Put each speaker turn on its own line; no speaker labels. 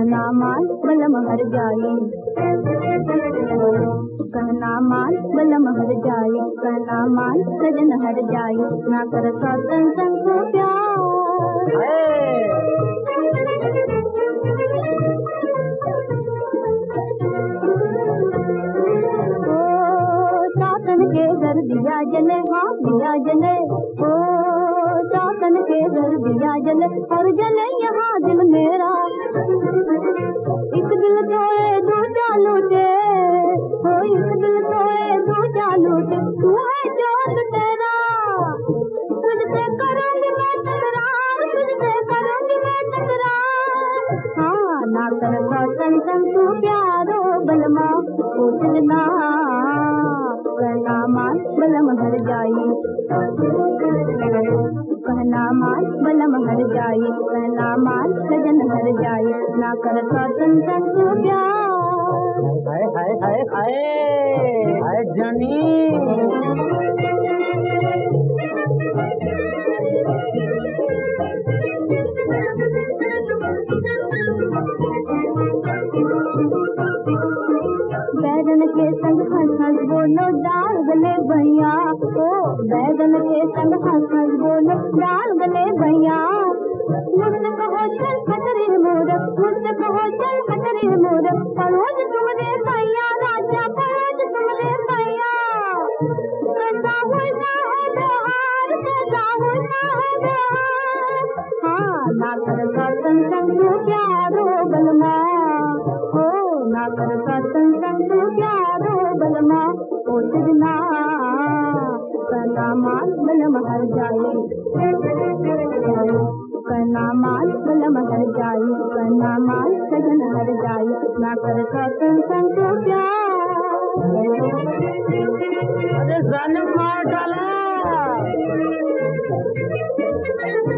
कहना मान बलम हर जाए, कहना मान बलम हर जाए, कहना मान सजन हर जाए, ना कर सातन संग को प्यार। सातन के घर दिया जले, हाँ दिया जले, ओ सातन के घर दिया जले, और जले यहाँ दिल मेरा। एक दिल तोड़े दूजा लूटे, हो एक दिल तोड़े दूजा लूटे, तू है जोत तेरा। तुझसे करूंगी मैं तकरार, तुझसे करूंगी मैं तकरार। हाँ ना कर सातन संग तू प्यारो बलमा पूछना, कहना मान बलम हर जाए, कहना मान बलम हर जाए, कहना मान सजन हर जाए, ना कर सातन संग तू प्यार।
हाय हाय हाय हाय हाय जानी।
बैगन के संग हंस हंस बोलो डाल गले भैया, ओ बैगन के संग हंस हंस बोलो डाल गले भैया। मुझसे कहो चल खतरे मोर, मुझसे कहो चल खतरे मोर, पड़ोस तुम रे भैया, राजा पड़ोस तुम रे भैया। कैसा होता है बिहार, कैसा होता है बिहार। हाँ ना कर सातन संग तू प्यारो बलमा, ओ ना कर सातन संग तू प्यारो बलमा पूछना, कहना मान बलम हर जाए, कहना मान बलम हर जाए, कहना मान सजन हर जाए, ना कर सातन संग तू प्यार।
अरे जान मार डाला।